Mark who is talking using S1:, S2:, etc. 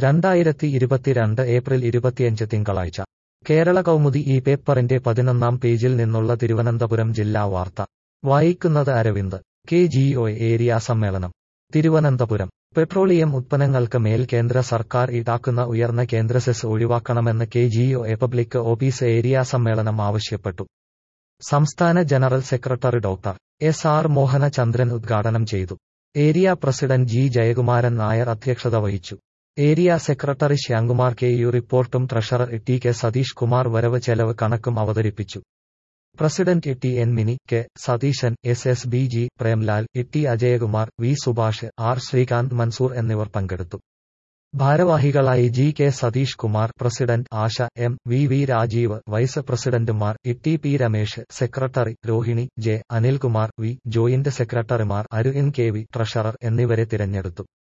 S1: 2022 April 25 തിങ്കളാഴ്ച കേരള കൗമുദി ഈ പേപ്പറിന്റെ 11-ാം പേജിൽ നിന്നുള്ള തിരുവനന്തപുരം ജില്ലാ വാർത്ത വായിക്കുന്നത് അരവിന്ദ്. KGO ഏരിയ സമ്മേളനം തിരുവനന്തപുരം. പെട്രോളിയം ഉത്പന്നങ്ങൾക്ക് മേൽ കേന്ദ്ര സർക്കാർ ഈടാക്കുന്ന ഉയർന്ന കേന്ദ്ര സെസ് ഒഴിവാക്കണമെന്ന് KGO പബ്ലിക് ഓഫീസ് ഏരിയ സമ്മേളനം ആവശ്യപ്പെട്ടു. സംസ്ഥാന general secretary doctor SR Mohanachandran ഉദ്ഘാടനം ചെയ്തു. Area president G Jayakumaran Nair അധ്യക്ഷത വഹിച്ചു. ഏരിയ സെക്രട്ടറി ശ്യാംകുമാർ KU റിപ്പോർട്ടും ട്രഷറർ TK സതീഷ് കുമാർ വരവ് ചെലവ് കണക്കും അവതരിപ്പിച്ചു. President TN Mini, K Satheesan, SSBG Premlal, T Ajayakumar, V Subhash, R Sreekanth Mansoor എന്നിവർ പങ്കെടുത്തു. ഭാരവാഹികളായി GK Satheesh Kumar, president Asha M, VV Rajeev, vice പ്രസിഡന്റുമാർ TP Ramesh, secretary Rohini J, Anilkumar V, joint സെക്രട്ടറിമാർ അരുൺ KV, ട്രഷറർ എന്നിവരെ തിരഞ്ഞെടുത്തു.